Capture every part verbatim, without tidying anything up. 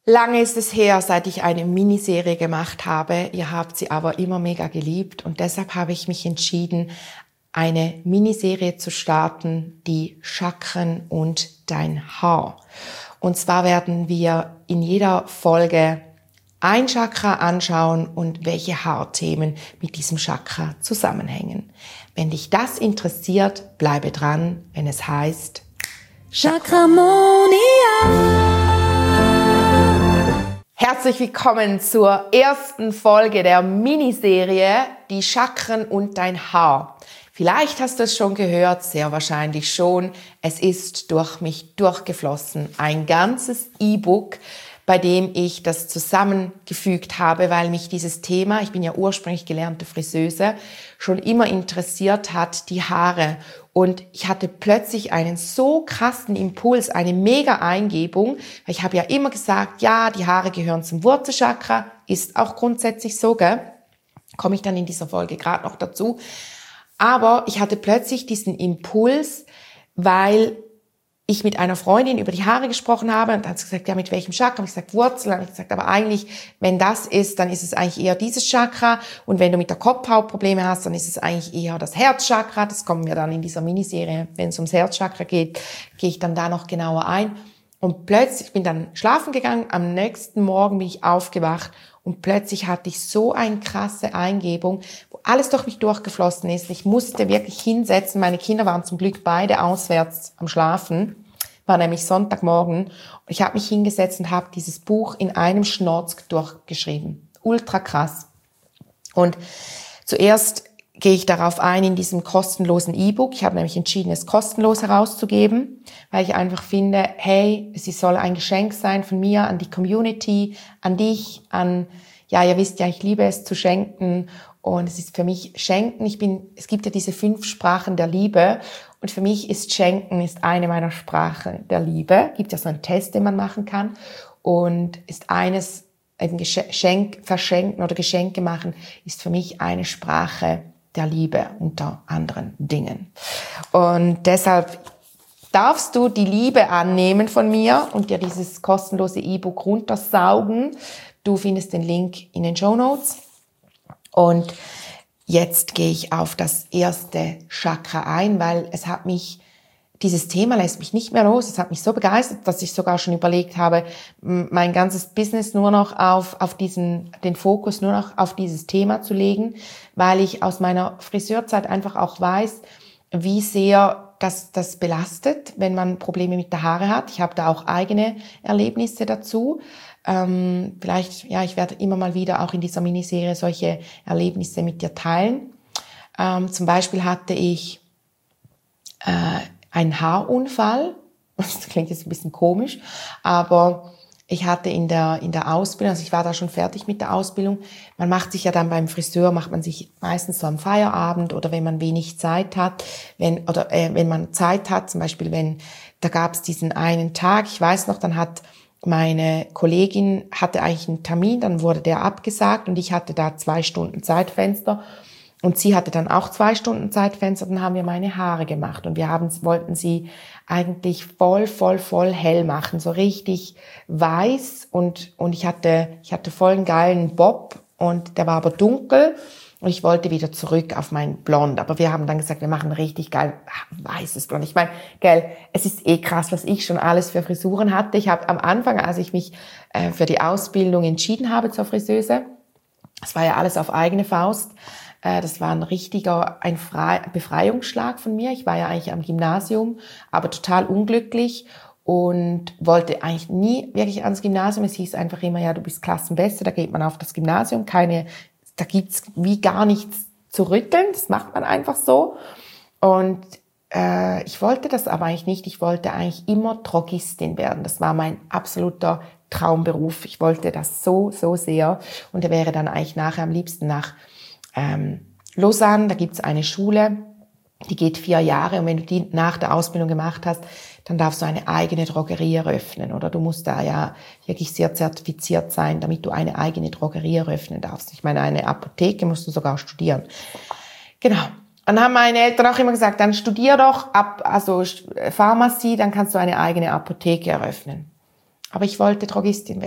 Lange ist es her, seit ich eine Miniserie gemacht habe. Ihr habt sie aber immer mega geliebt und deshalb habe ich mich entschieden, eine Miniserie zu starten, die Chakren und dein Haar. Und zwar werden wir in jeder Folge ein Chakra anschauen und welche Haarthemen mit diesem Chakra zusammenhängen. Wenn dich das interessiert, bleibe dran, wenn es heißt Chakramonia. Herzlich willkommen zur ersten Folge der Miniserie Die Chakren und dein Haar. Vielleicht hast du es schon gehört, sehr wahrscheinlich schon. Es ist durch mich durchgeflossen. Ein ganzes E-Book, bei dem ich das zusammengefügt habe, weil mich dieses Thema, ich bin ja ursprünglich gelernte Friseuse, schon immer interessiert hat, die Haare. Und ich hatte plötzlich einen so krassen Impuls, eine mega Eingebung. Ich habe ja immer gesagt, ja, die Haare gehören zum Wurzelchakra, ist auch grundsätzlich so, gell? Komme ich dann in dieser Folge gerade noch dazu. Aber ich hatte plötzlich diesen Impuls, weil ich mit einer Freundin über die Haare gesprochen habe und dann hat sie gesagt, ja, mit welchem Chakra? Habe ich gesagt, Wurzel. Habe ich gesagt, aber eigentlich, wenn das ist, dann ist es eigentlich eher dieses Chakra. Und wenn du mit der Kopfhaut Probleme hast, dann ist es eigentlich eher das Herzchakra. Das kommen wir dann in dieser Miniserie, wenn es ums Herzchakra geht, gehe ich dann da noch genauer ein. Und plötzlich, ich bin dann schlafen gegangen, am nächsten Morgen bin ich aufgewacht und plötzlich hatte ich so eine krasse Eingebung, wo alles durch mich durchgeflossen ist. Ich musste wirklich hinsetzen. Meine Kinder waren zum Glück beide auswärts am Schlafen. War nämlich Sonntagmorgen. Und ich habe mich hingesetzt und habe dieses Buch in einem Schnorz durchgeschrieben. Ultra krass. Und zuerst gehe ich darauf ein in diesem kostenlosen E-Book. Ich habe nämlich entschieden, es kostenlos herauszugeben, weil ich einfach finde, hey, es soll ein Geschenk sein von mir an die Community, an dich, an, ja, ihr wisst ja, ich liebe es zu schenken und es ist für mich Schenken. Ich bin, es gibt ja diese fünf Sprachen der Liebe und für mich ist Schenken ist eine meiner Sprachen der Liebe. Gibt ja so einen Test, den man machen kann und ist eines, eben Geschenk, verschenken oder Geschenke machen, ist für mich eine Sprache der Liebe unter anderen Dingen. Und deshalb darfst du die Liebe annehmen von mir und dir dieses kostenlose E-Book runtersaugen. Du findest den Link in den Shownotes. Und jetzt gehe ich auf das erste Chakra ein, weil es hat mich, dieses Thema lässt mich nicht mehr los. Es hat mich so begeistert, dass ich sogar schon überlegt habe, mein ganzes Business nur noch auf, auf diesen, den Fokus nur noch auf dieses Thema zu legen, weil ich aus meiner Friseurzeit einfach auch weiß, wie sehr das, das belastet, wenn man Probleme mit der Haare hat. Ich habe da auch eigene Erlebnisse dazu. Ähm, vielleicht, ja, ich werde immer mal wieder auch in dieser Miniserie solche Erlebnisse mit dir teilen. Ähm, zum Beispiel hatte ich, äh, ein Haarunfall, das klingt jetzt ein bisschen komisch, aber ich hatte in der in der Ausbildung, also ich war da schon fertig mit der Ausbildung, man macht sich ja dann beim Friseur, macht man sich meistens so am Feierabend oder wenn man wenig Zeit hat, wenn oder äh, wenn man Zeit hat, zum Beispiel wenn, da gab es diesen einen Tag, ich weiß noch, dann hat meine Kollegin, hatte eigentlich einen Termin, dann wurde der abgesagt und ich hatte da zwei Stunden Zeitfenster. Und sie hatte dann auch zwei Stunden Zeitfenster, dann haben wir meine Haare gemacht und wir haben, wollten sie eigentlich voll, voll, voll hell machen, so richtig weiß und, und ich hatte, ich hatte voll einen geilen Bob und der war aber dunkel und ich wollte wieder zurück auf mein Blond, aber wir haben dann gesagt, wir machen richtig geil weißes Blond. Ich meine, gell, es ist eh krass, was ich schon alles für Frisuren hatte. Ich habe am Anfang, als ich mich äh, für die Ausbildung entschieden habe zur Friseuse, das war ja alles auf eigene Faust. Das war ein richtiger ein Befreiungsschlag von mir. Ich war ja eigentlich am Gymnasium, aber total unglücklich und wollte eigentlich nie wirklich ans Gymnasium. Es hieß einfach immer, ja, du bist Klassenbeste, da geht man auf das Gymnasium. Keine, da gibt's wie gar nichts zu rütteln. Das macht man einfach so. Und äh, ich wollte das aber eigentlich nicht. Ich wollte eigentlich immer Drogistin werden. Das war mein absoluter Traumberuf. Ich wollte das so, so sehr. Und der wäre dann eigentlich nachher am liebsten nach Ähm, Lausanne, da gibt's eine Schule, die geht vier Jahre und wenn du die nach der Ausbildung gemacht hast, dann darfst du eine eigene Drogerie eröffnen oder du musst da ja wirklich sehr zertifiziert sein, damit du eine eigene Drogerie eröffnen darfst. Ich meine, eine Apotheke musst du sogar studieren. Genau. Und dann haben meine Eltern auch immer gesagt, dann studier doch ab, also Pharmazie, dann kannst du eine eigene Apotheke eröffnen. Aber ich wollte Drogistin werden.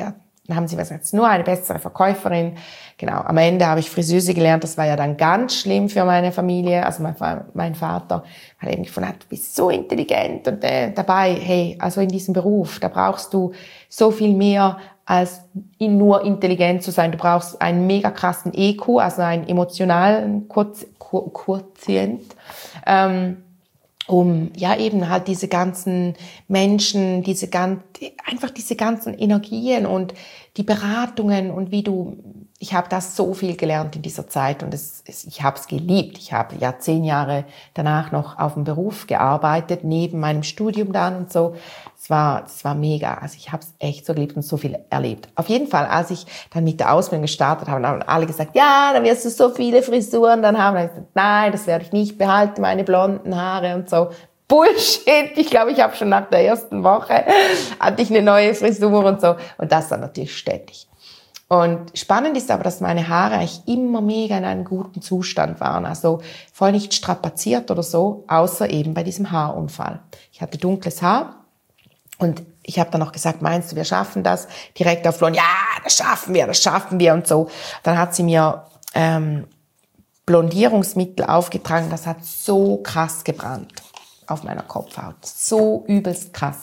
Dann haben sie gesagt, nur eine bessere Verkäuferin. Genau, am Ende habe ich Friseuse gelernt. Das war ja dann ganz schlimm für meine Familie. Also mein, mein Vater hat eben gefunden, du bist so intelligent und äh, dabei, hey, also in diesem Beruf, da brauchst du so viel mehr als nur intelligent zu sein. Du brauchst einen mega krassen E Q, also einen emotionalen Quotient, ähm, um ja eben halt diese ganzen Menschen, diese ganz, einfach diese ganzen Energien und die Beratungen und wie du, ich habe das so viel gelernt in dieser Zeit und es, es, ich habe es geliebt. Ich habe ja zehn Jahre danach noch auf dem Beruf gearbeitet, neben meinem Studium dann und so. Es war, es war mega. Also ich habe es echt so geliebt und so viel erlebt. Auf jeden Fall, als ich dann mit der Ausbildung gestartet habe, haben alle gesagt, ja, dann wirst du so viele Frisuren dann haben. Dann habe ich gesagt, nein, das werde ich nicht behalten, meine blonden Haare und so. Bullshit. Ich glaube, ich habe schon nach der ersten Woche hatte ich eine neue Frisur und so. Und das dann natürlich ständig. Und spannend ist aber, dass meine Haare eigentlich immer mega in einem guten Zustand waren. Also voll nicht strapaziert oder so, außer eben bei diesem Haarunfall. Ich hatte dunkles Haar und ich habe dann noch gesagt, meinst du, wir schaffen das? Direkt auf Florian, ja, das schaffen wir, das schaffen wir und so. Dann hat sie mir ähm, Blondierungsmittel aufgetragen, das hat so krass gebrannt auf meiner Kopfhaut. So übelst krass.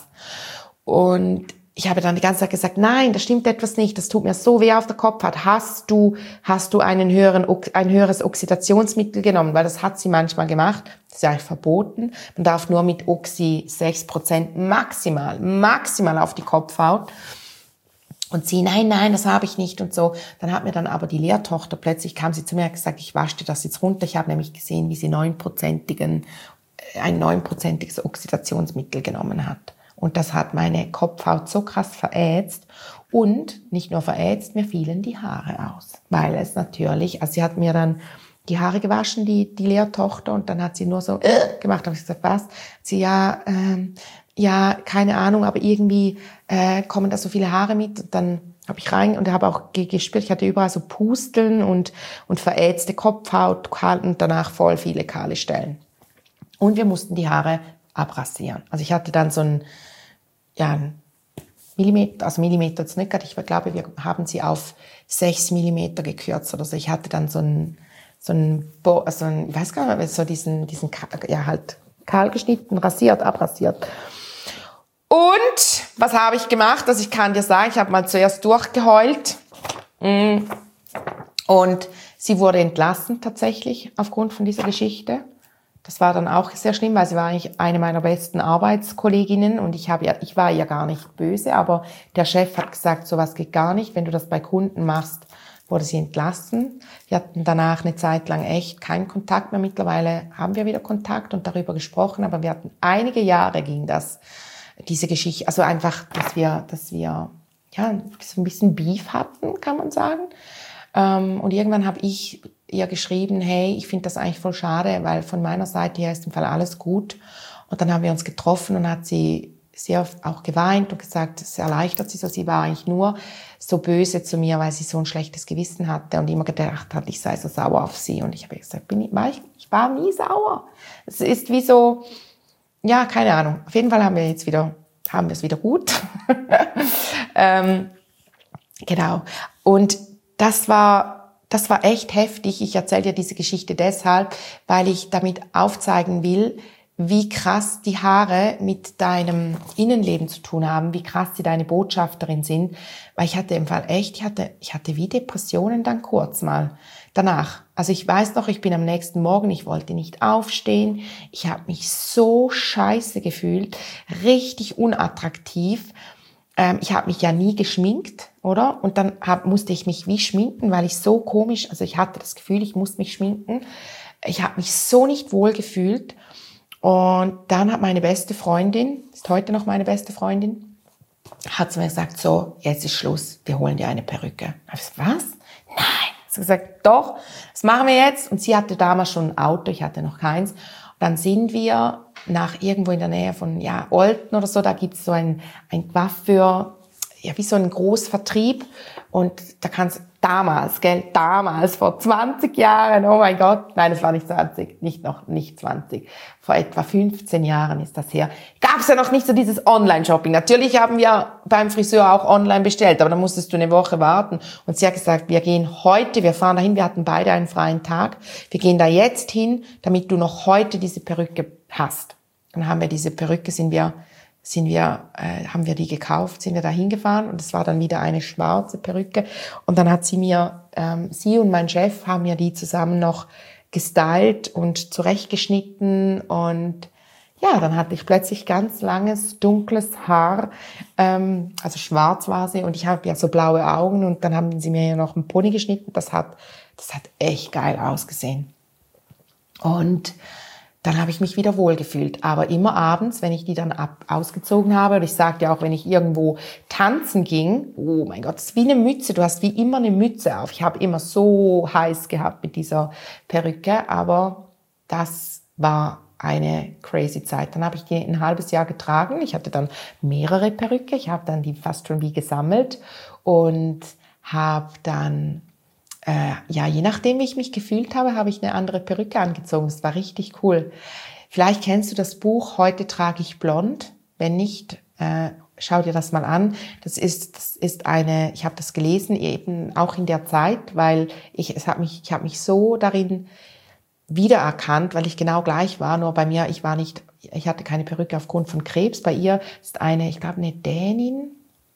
Und ich habe dann die ganze Zeit gesagt, nein, da stimmt etwas nicht, das tut mir so weh auf der Kopfhaut. Hast du, hast du einen höheren, ein höheres Oxidationsmittel genommen? Weil das hat sie manchmal gemacht. Das ist ja eigentlich verboten. Man darf nur mit Oxy sechs Prozent maximal, maximal auf die Kopfhaut. Und sie, nein, nein, das habe ich nicht und so. Dann hat mir dann aber die Lehrtochter, plötzlich kam sie zu mir und gesagt, ich wasche dir das jetzt runter. Ich habe nämlich gesehen, wie sie neunprozentigen ein neunprozentiges Oxidationsmittel genommen hat. Und das hat meine Kopfhaut so krass verätzt. Und nicht nur verätzt, mir fielen die Haare aus. Weil es natürlich, also sie hat mir dann die Haare gewaschen, die, die Lehrtochter, und dann hat sie nur so äh, gemacht. Da habe ich gesagt, was? Sie, ja, ähm, ja, keine Ahnung, aber irgendwie äh, kommen da so viele Haare mit. Und dann habe ich rein und habe auch gespürt, ich hatte überall so Pusteln und, und verätzte Kopfhaut und danach voll viele kahle Stellen. Und wir mussten die Haare abrasieren. Also ich hatte dann so ein, ja, ein Millimeter, also Millimeter jetzt nicht gerade, ich glaube, wir haben sie auf sechs Millimeter gekürzt oder so. Ich hatte dann so ein, so ein, also ein, ich weiß gar nicht, so diesen, diesen, ja, halt kahl geschnitten, rasiert, abrasiert. Und was habe ich gemacht? Also ich kann dir sagen, ich habe mal zuerst durchgeheult. Und sie wurde entlassen tatsächlich aufgrund von dieser Geschichte. Das war dann auch sehr schlimm, weil sie war eigentlich eine meiner besten Arbeitskolleginnen und ich habe ja, ich war ja gar nicht böse, aber der Chef hat gesagt, sowas geht gar nicht. Wenn du das bei Kunden machst, wurde sie entlassen. Wir hatten danach eine Zeit lang echt keinen Kontakt mehr. Mittlerweile haben wir wieder Kontakt und darüber gesprochen, aber wir hatten einige Jahre ging das, diese Geschichte, also einfach, dass wir, dass wir, ja, so ein bisschen Beef hatten, kann man sagen. Und irgendwann habe ich ihr geschrieben, hey, ich finde das eigentlich voll schade, weil von meiner Seite her ist im Fall alles gut. Und dann haben wir uns getroffen und hat sie sehr auch geweint und gesagt, es erleichtert sie so. Sie war eigentlich nur so böse zu mir, weil sie so ein schlechtes Gewissen hatte und immer gedacht hat, ich sei so sauer auf sie. Und ich habe gesagt, bin ich, war ich, ich war nie sauer. Es ist wie so, ja, keine Ahnung. Auf jeden Fall haben wir jetzt wieder, haben wir es wieder gut. ähm, genau. Und das war, das war echt heftig. Ich erzähle dir diese Geschichte deshalb, weil ich damit aufzeigen will, wie krass die Haare mit deinem Innenleben zu tun haben, wie krass sie deine Botschafterin sind. Weil ich hatte im Fall echt, ich hatte, ich hatte wie Depressionen dann kurz mal danach. Also ich weiß noch, ich bin am nächsten Morgen, ich wollte nicht aufstehen. Ich habe mich so scheiße gefühlt, richtig unattraktiv. Ähm, ich habe mich ja nie geschminkt, oder? Und dann hab, musste ich mich wie schminken, weil ich so komisch, also ich hatte das Gefühl, ich musste mich schminken. Ich habe mich so nicht wohl gefühlt. Und dann hat meine beste Freundin, ist heute noch meine beste Freundin, hat zu mir gesagt, so, jetzt ist Schluss, wir holen dir eine Perücke. Ich habe gesagt, was? Nein. Sie hat gesagt, doch, das machen wir jetzt. Und sie hatte damals schon ein Auto, ich hatte noch keins. Und dann sind wir nach irgendwo in der Nähe von ja, Olten oder so, da gibt es so ein, ein Coiffeur, ja, wie so ein Großvertrieb. Und da kannst, damals, gell, damals, vor zwanzig Jahren, oh mein Gott, nein, es war nicht zwanzig, nicht noch, nicht zwanzig, vor etwa fünfzehn Jahren ist das her, gab es ja noch nicht so dieses Online-Shopping. Natürlich haben wir beim Friseur auch online bestellt, aber dann musstest du eine Woche warten. Und sie hat gesagt, wir gehen heute, wir fahren dahin, wir hatten beide einen freien Tag, wir gehen da jetzt hin, damit du noch heute diese Perücke hast. Dann haben wir diese Perücke, sind wir sind wir, äh, haben wir die gekauft, sind wir da hingefahren und es war dann wieder eine schwarze Perücke und dann hat sie mir, ähm, sie und mein Chef haben mir die zusammen noch gestylt und zurechtgeschnitten und ja, dann hatte ich plötzlich ganz langes, dunkles Haar, ähm, also schwarz war sie und ich habe ja so blaue Augen und dann haben sie mir ja noch einen Pony geschnitten, das hat, das hat echt geil ausgesehen. Und dann habe ich mich wieder wohlgefühlt. Aber immer abends, wenn ich die dann ab, ausgezogen habe, und ich sagte ja auch, wenn ich irgendwo tanzen ging, oh mein Gott, das ist wie eine Mütze, du hast wie immer eine Mütze auf. Ich habe immer so heiß gehabt mit dieser Perücke, aber das war eine crazy Zeit. Dann habe ich die ein halbes Jahr getragen. Ich hatte dann mehrere Perücke. Ich habe dann die fast schon wie gesammelt und habe dann Äh, ja, je nachdem, wie ich mich gefühlt habe, habe ich eine andere Perücke angezogen. Das war richtig cool. Vielleicht kennst du das Buch Heute trage ich blond. Wenn nicht, äh, schau dir das mal an. Das ist, das ist eine, ich habe das gelesen eben auch in der Zeit, weil ich, es hat mich, ich habe mich so darin wiedererkannt, weil ich genau gleich war. Nur bei mir, ich war nicht, ich hatte keine Perücke aufgrund von Krebs. Bei ihr ist eine, ich glaube, eine Dänin.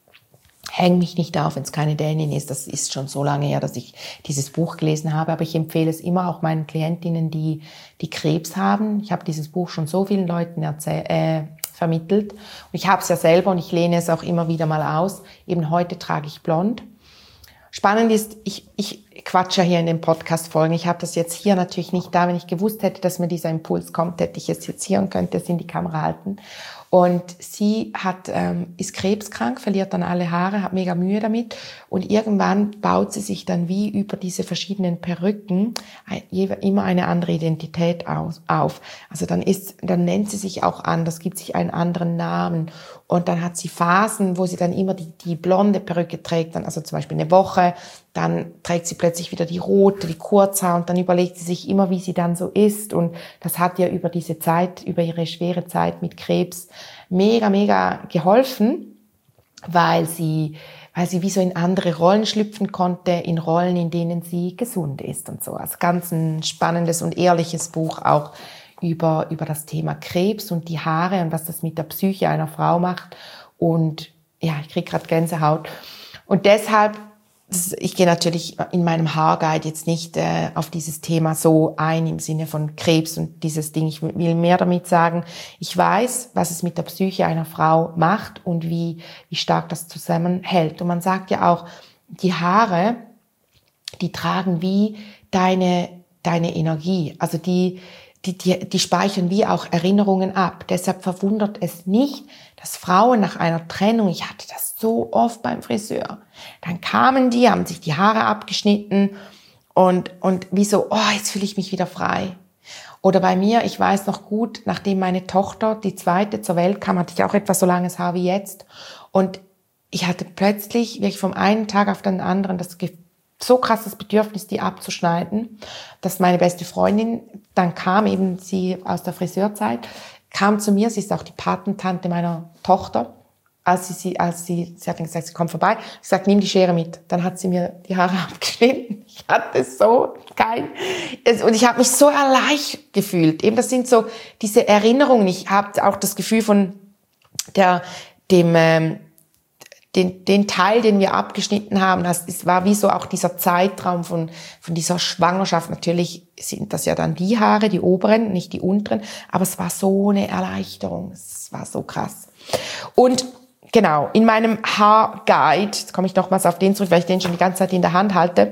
Häng mich nicht auf, wenn es keine Dänin ist. Das ist schon so lange her, dass ich dieses Buch gelesen habe. Aber ich empfehle es immer auch meinen Klientinnen, die, die Krebs haben. Ich habe dieses Buch schon so vielen Leuten erzähl- äh, vermittelt. Und ich habe es ja selber und ich lehne es auch immer wieder mal aus. Eben heute trage ich blond. Spannend ist, ich, ich quatsche hier in den Podcast-Folgen. Ich habe das jetzt hier natürlich nicht da. Wenn ich gewusst hätte, dass mir dieser Impuls kommt, hätte ich es jetzt hier und könnte es in die Kamera halten. Und sie hat, ähm, ist krebskrank, verliert dann alle Haare, hat mega Mühe damit. Und irgendwann baut sie sich dann wie über diese verschiedenen Perücken ein, immer eine andere Identität aus, auf. Also dann ist, dann nennt sie sich auch anders, gibt sich einen anderen Namen. Und dann hat sie Phasen, wo sie dann immer die, die blonde Perücke trägt, dann also zum Beispiel eine Woche, dann trägt sie plötzlich wieder die rote, die Kurzhaar und dann überlegt sie sich immer, wie sie dann so ist. Und das hat ihr über diese Zeit, über ihre schwere Zeit mit Krebs mega, mega geholfen, weil sie, weil sie wie so in andere Rollen schlüpfen konnte, in Rollen, in denen sie gesund ist und so. Also ganz ein spannendes und ehrliches Buch auch über, über das Thema Krebs und die Haare und was das mit der Psyche einer Frau macht. Und ja, ich kriege gerade Gänsehaut. Und deshalb, ich gehe natürlich in meinem Haarguide jetzt nicht äh, auf dieses Thema so ein im Sinne von Krebs und dieses Ding. Ich will mehr damit sagen, ich weiß, was es mit der Psyche einer Frau macht und wie, wie stark das zusammenhält. Und man sagt ja auch, die Haare, die tragen wie deine, deine Energie. Also die, Die, die, die speichern wie auch Erinnerungen ab. Deshalb verwundert es nicht, dass Frauen nach einer Trennung, ich hatte das so oft beim Friseur, dann kamen die, haben sich die Haare abgeschnitten und, und wie so, oh, jetzt fühle ich mich wieder frei. Oder bei mir, ich weiß noch gut, nachdem meine Tochter, die zweite, zur Welt kam, hatte ich auch etwa so langes Haar wie jetzt. Und ich hatte plötzlich, wirklich vom einen Tag auf den anderen, das Gefühl, so krasses Bedürfnis, die abzuschneiden, dass meine beste Freundin dann kam, eben sie aus der Friseurzeit, kam zu mir, sie ist auch die Patentante meiner Tochter, als sie, sie, als sie, sie hat dann gesagt, sie kommt vorbei, ich sagte, nimm die Schere mit. Dann hat sie mir die Haare abgeschnitten. Ich hatte so geil. Und ich habe mich so erleichtert gefühlt. Eben, das sind so diese Erinnerungen. Ich habe auch das Gefühl von der, dem, ähm, Den, den Teil, den wir abgeschnitten haben, das, das war wie so auch dieser Zeitraum von, von dieser Schwangerschaft. Natürlich sind das ja dann die Haare, die oberen, nicht die unteren, aber es war so eine Erleichterung. Es war so krass. Und genau, in meinem Haarguide, jetzt komme ich nochmals auf den zurück, weil ich den schon die ganze Zeit in der Hand halte,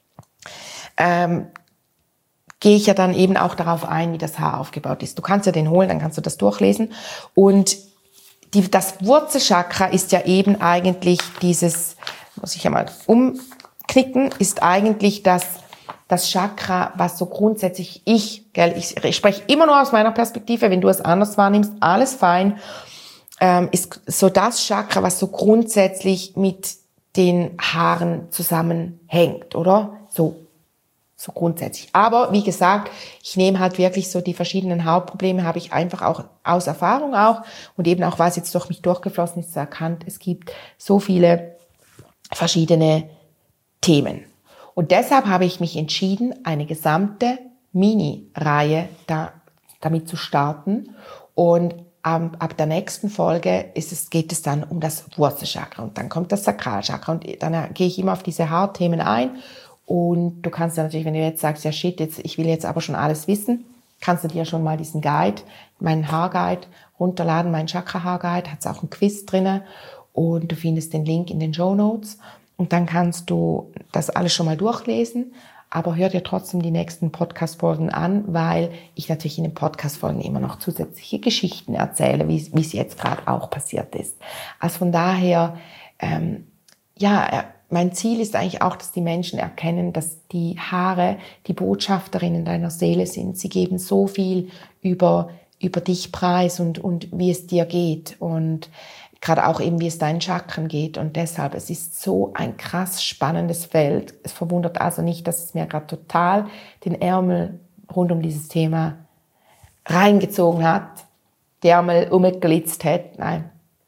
ähm, gehe ich ja dann eben auch darauf ein, wie das Haar aufgebaut ist. Du kannst ja den holen, dann kannst du das durchlesen. Und Die, das Wurzelchakra ist ja eben eigentlich dieses, muss ich ja mal umknicken, ist eigentlich das, das Chakra, was so grundsätzlich ich, gell, ich, ich spreche immer nur aus meiner Perspektive, wenn du es anders wahrnimmst, alles fein, ähm, ist so das Chakra, was so grundsätzlich mit den Haaren zusammenhängt, oder? So, so grundsätzlich. Aber wie gesagt, ich nehme halt wirklich so die verschiedenen Hautprobleme, habe ich einfach auch aus Erfahrung auch und eben auch, was jetzt durch mich durchgeflossen ist, erkannt, es gibt so viele verschiedene Themen. Und deshalb habe ich mich entschieden, eine gesamte Mini-Reihe da, damit zu starten. Und ähm, ab der nächsten Folge ist es, geht es dann um das Wurzelchakra. Und dann kommt das Sakralchakra. Und dann äh, gehe ich immer auf diese Haarthemen ein. Und du kannst ja natürlich, wenn du jetzt sagst, ja shit, jetzt, ich will jetzt aber schon alles wissen, kannst du dir schon mal diesen Guide, meinen Haarguide runterladen, meinen Chakra-Haarguide, hat es auch ein Quiz drin. Und du findest den Link in den Shownotes. Und dann kannst du das alles schon mal durchlesen, aber hör dir trotzdem die nächsten Podcast-Folgen an, weil ich natürlich in den Podcast-Folgen immer noch zusätzliche Geschichten erzähle, wie es jetzt gerade auch passiert ist. Also von daher, ähm, ja, mein Ziel ist eigentlich auch, dass die Menschen erkennen, dass die Haare die Botschafterinnen deiner Seele sind. Sie geben so viel über, über dich preis und, und wie es dir geht und gerade auch eben, wie es deinen Chakren geht. Und deshalb, es ist so ein krass spannendes Feld. Es verwundert also nicht, dass es mir gerade total den Ärmel rund um dieses Thema reingezogen hat, die Ärmel umgeglitzt hat. Nein.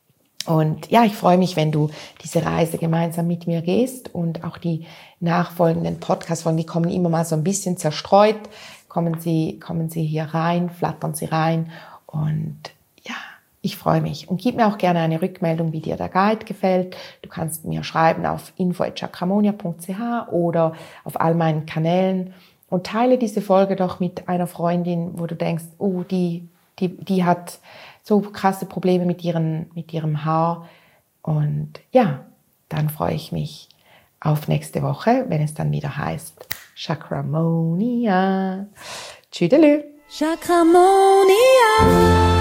Und ja, ich freue mich, wenn du diese Reise gemeinsam mit mir gehst und auch die nachfolgenden Podcast-Folgen, die kommen immer mal so ein bisschen zerstreut, kommen sie, kommen sie hier rein, flattern sie rein und ja, ich freue mich und gib mir auch gerne eine Rückmeldung, wie dir der Guide gefällt. Du kannst mir schreiben auf info at chakramonia punkt c h oder auf all meinen Kanälen und teile diese Folge doch mit einer Freundin, wo du denkst, oh, die, die, die hat so krasse Probleme mit, ihren, mit ihrem Haar. Und ja, dann freue ich mich auf nächste Woche, wenn es dann wieder heißt Chakramonia. Tschüdelü. Chakramonia.